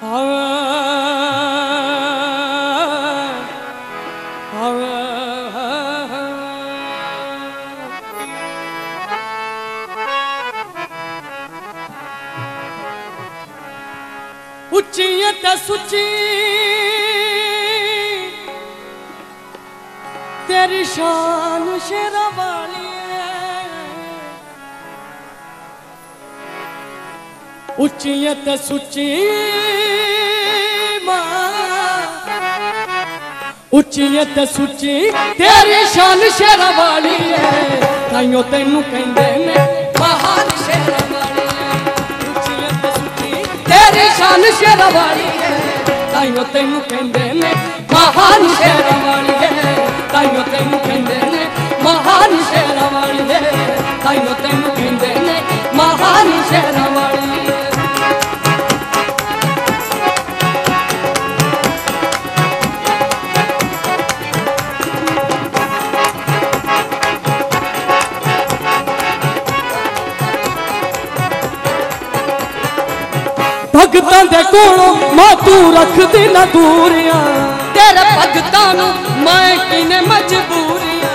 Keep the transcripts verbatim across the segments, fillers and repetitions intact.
उच्ची ते सुची तेरी शान शेरा वाली उच्ची ते सुची उच्ची ते सुची तेरी शान शेरा वाली है ताइयों तेनू कहंदे ने महान शेरा वाली है उच्ची ते सुची तेरी शान शेरा वाली है ताइयों तेनू कहंदे ने महान शेरा वाली है ताइयों तेनू कहंदे ने महान शेरा वाली है ताइयों तेनू कहंदे ने महान शेरा वाली है। भगतां दे कोलों मां तू रखदी ना दूरियां तेरे भगतां नू मैं किने मजबूरियां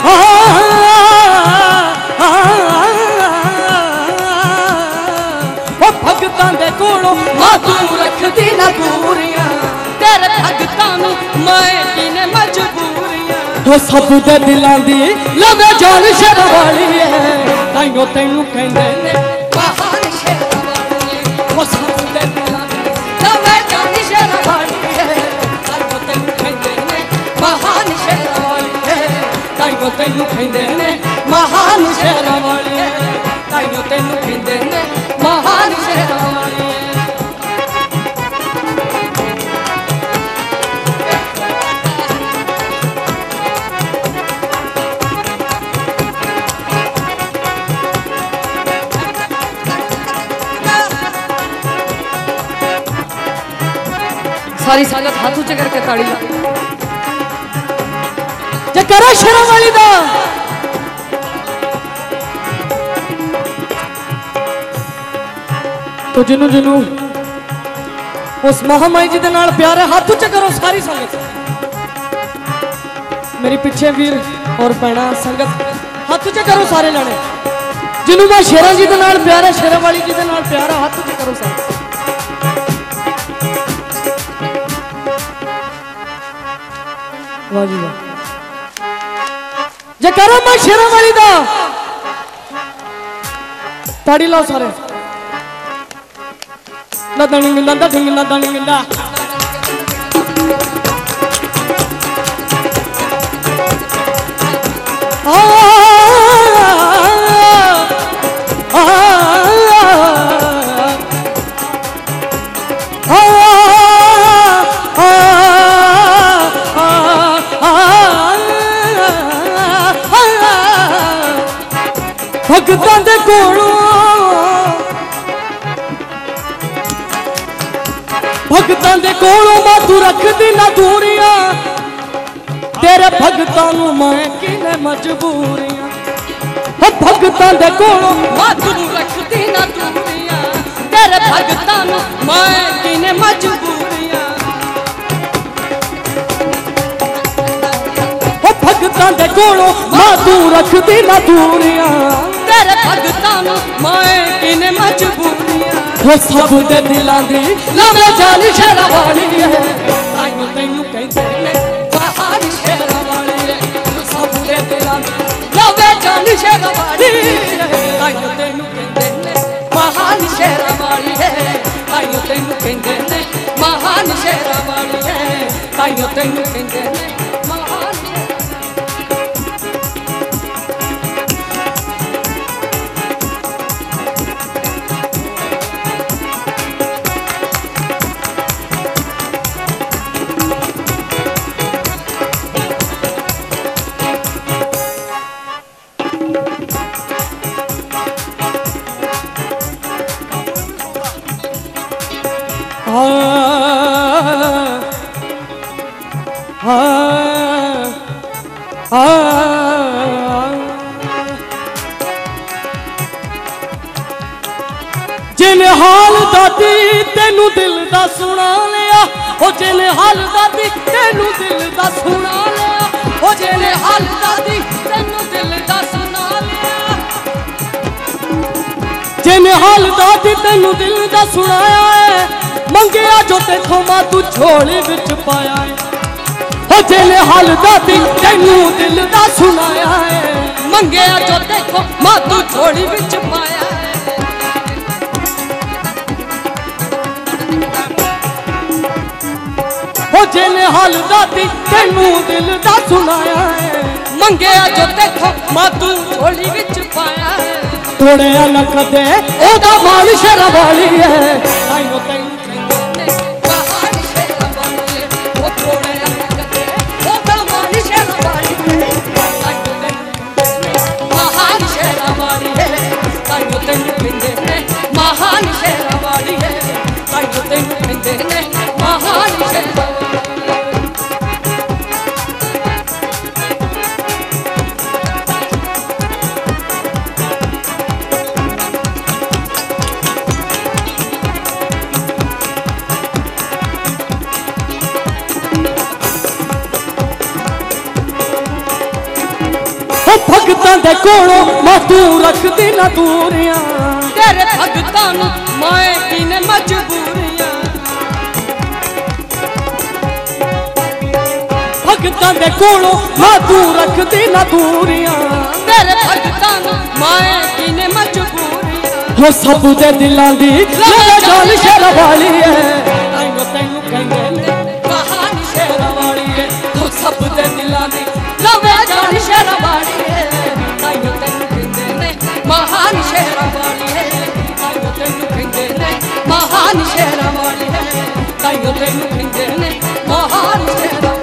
ओ भगतां दे कोलों मां तू रखदी ना दूरियां तेरे भगतां नू मैं किने मजबूरियां ओ सब दे दिलां दी लवे जान शेरा वाली है ताइयों तैनू कहंदे ने महान शेरा वाली है ओ सब दे दिलां दी लवे जान शेरा वाली है ताइयों तैनू कहंदे ने महान शेरा वाली है ताइयों तैनू कहंदे ने महान शेरा वाली है ताइयों तैनू कहंदे ने महान शेरा वाली है। सारी संगत हाथ ऊंचे करके ताड़ी ला जयकारा शेरा वाली दा। तो जिन्हों जिन्हों उस महामाई जी दे नाल प्यार है हाथ ऊंचे करो सारी संगत। मेरी पीछे वीर और भैणा संगत हाथ ऊंचे करो सारे जाने जिन्हों मैं शेरा जी दे नाल प्यार है शेरा वाली जी दे नाल प्यार है हाथ ऊंचे करो सारे। वाह जी वाह जयकारा मां शेरा वाली दा ताड़ी लाओ सारे ना दानी मिला दा ढंग ना दानी मिला आ आ भगतां दे कोलों भगतां दे कोलों मां तू रखदी ना दूरियां तेरे भगतां नू मैं किने मजबूरियां भगतां दे कोलों मां तू रखदी ना दूरियां तेरे भगतां नू मैं किने मजबूरियां भगतां दे कोलों मां तू रखदी ना दूरियां तेरे भगतां नू मैं किने मजबूरियां वो सब दे दिलां दी लवे जान शेरा वाली है ताइयों तैनू कहंदे ने महान शेरा वाली है वो सब दे दिलां दी लवे जान शेरा वाली है ताइयों तैनू कहंदे ने महान शेरा वाली है ताइयों तैनू कहंदे ने महान शेरा वाली है ताइयों तैनू कहंदे ने जिन हाल दादी तेनू दिल दा सुना दा सुना लिया ओ जेने हाल दादी तेनू दिल दा सुना लिया जेने हाल दादी तेनू दिल दा सुनाया है मंगिया जो तेखो मां तू झोली विच पाया है ओ जेने हाल दादी तेनू दिल दा सुनाया है मंगिया जो तेखो मां तू झोली विच पाया है ओ जेने हाल दादी तेनू दिल दा सुनाया है मंगिया जो देखो मां तू झोली विच पाया है तोड़े न कदे ओदा माल शर्म वाली है ताइयों तैनू कहंदे ने महान शर्म वाली है ओ तोड़े न कदे ओदा माल शर्म वाली है ताइयों तैनू महान शर्म वाली है ताइयों तैनू कहंदे ने महान शर्म वाली है ताइयों तैनू कहंदे ने महान शर्म भगतां दे कोलों मां तू रखदी ना दूरियां तेरे भगतां नूं मैं किने मजबूरियां भगतां दे कोलों मां तू रखदी ना दूरियां तेरे भगतां नूं मैं किने मजबूरियां हो सब दे दिलां दी जान शहर वाली है ताइयों तैनू कहंदे ने महान शहर वाली है हो सब दे दिलां दी जान शहर वाली है ताइयों तैनू कहंदे ने महान शहर वाली है ताइयों तैनू कहंदे ने महान शहर वाली है ताइयों तैनू कहंदे ने महान शहर वाली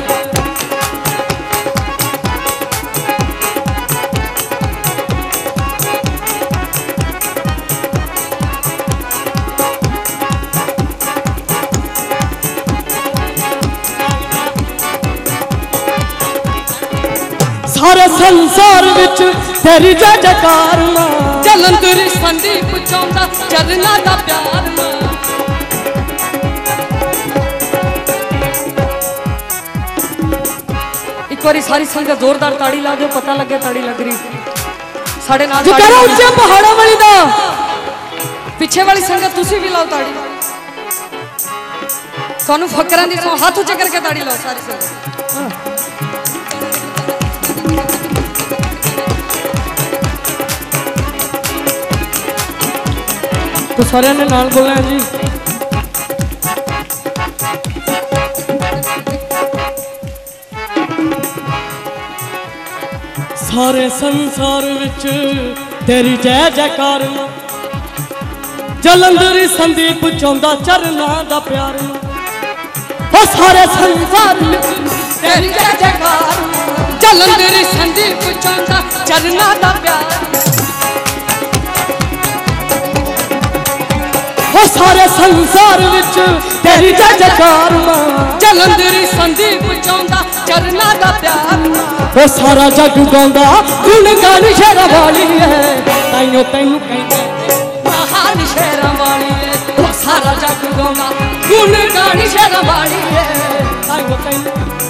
सारे संसार विच तेरी जय जयकार मां जलंधर संदीप चांदा चरना दा प्यार मां एक बारी सारी संगत जोरदार ताड़ी ला दो पता लगे ताड़ी लग रही साढ़े नाल करो उच्चे पहाड़ों वाली दा पीछे वाली संगत तुसी भी लाओ ताड़ी सानू फकरां दी सौ हाथ ऊंचे करके ताड़ी लाओ सारी संगत तो सारे ने नाल बोलना है जी सारे संसार विच तेरी जय जयकार मां जलंधर संदीप चांदा चरना दा प्यार मां ओ सारे संसार विच तेरी जय जयकार जलंधर संदीप चांदा चरना दा प्यार ओ सारे संसार विच तेरी जय जयकार मां जलंधर संदीप चांदा चरना दा प्यार ओ सारा जग गांदा गुण गान शहर वाली है ताइयों तैनू कहंदे महान शहर वाली है ओ सारा जग गांदा गुण गान शहर वाली है ताइयों तैनू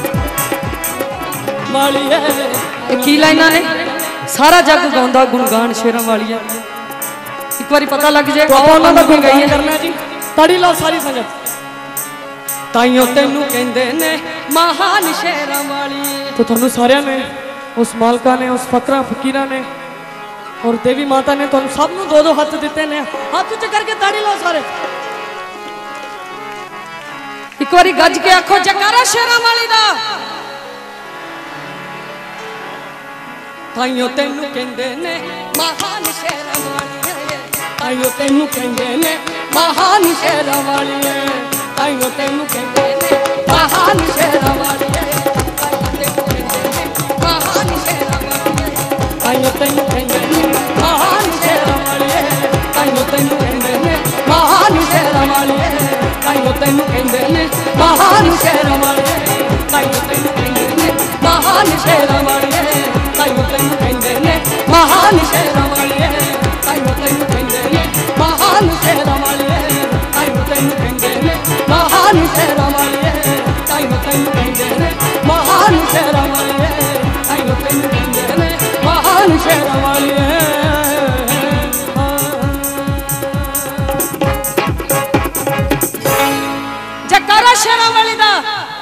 वाली है की लाइना ने सारा जग गांदा गुण गान शहर वाली है एक बारी पता लग जाए तो उन्हां दा गुण गान करना जी ताड़ी लाओ सारी संगत ताइयों तैनू कहंदे ने महान शहर वाली तो तुहानू सारियां ने उस मालका ने उस फकरा फकीरा ने और देवी माता ने तुहानू सब नू दो दो हाथ दिते ने हाथ उच्चे करके ताड़ी लाओ सारे एक बारी गज के आखो जयकारा शहर वाली दा ताइयों तैनू कहंदे ने महान शहर वाली है ताइयों तैनू कहंदे ने महान शहर वाली है ताइयों तैनू कहंदे ने महान शहर वाली है महान शहर वाली है ताइयों तैनू कहंदे ने महान शहर वाली है ताइयों तैनू कहंदे ने महान शहर वाली है ताइयों तैनू कहंदे ने महान शहर वाली है ताइयों तैनू कहंदे ने महान शहर वाली है ताइयों तैनू कहंदे ने महान शहर वाली है ताइयों तैनू कहंदे ने महान शहर वाली है ताइयों तैनू कहंदे ने महान शहर वाली है ताइयों तैनू कहंदे ने शेरां वाली आइयो तेनू कहंदे ने महान शेरां वाली जकारा शेरां वाली दा